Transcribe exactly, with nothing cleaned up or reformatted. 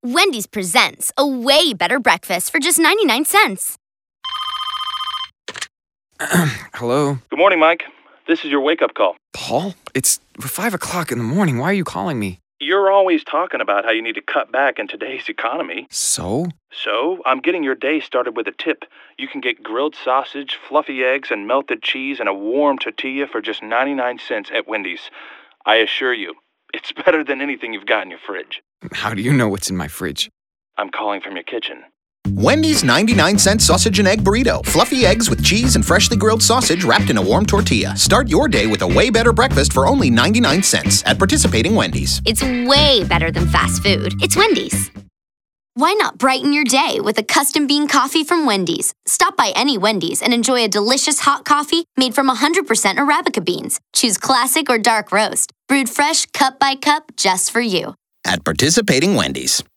Wendy's presents a way better breakfast for just ninety-nine cents. Hello? Good morning, Mike. This is your wake-up call. Paul? It's five o'clock in the morning. Why are you calling me? You're always talking about how you need to cut back in today's economy. So? So, I'm getting your day started with a tip. You can get grilled sausage, fluffy eggs, and melted cheese and a warm tortilla for just ninety-nine cents at Wendy's. I assure you, it's better than anything you've got in your fridge. How do you know what's in my fridge? I'm calling from your kitchen. Wendy's ninety-nine cent sausage and egg burrito. Fluffy eggs with cheese and freshly grilled sausage wrapped in a warm tortilla. Start your day with a way better breakfast for only ninety-nine cents at participating Wendy's. It's way better than fast food. It's Wendy's. Why not brighten your day with a custom bean coffee from Wendy's? Stop by any Wendy's and enjoy a delicious hot coffee made from one hundred percent Arabica beans. Choose classic or dark roast, brewed fresh cup by cup just for you. At participating Wendy's.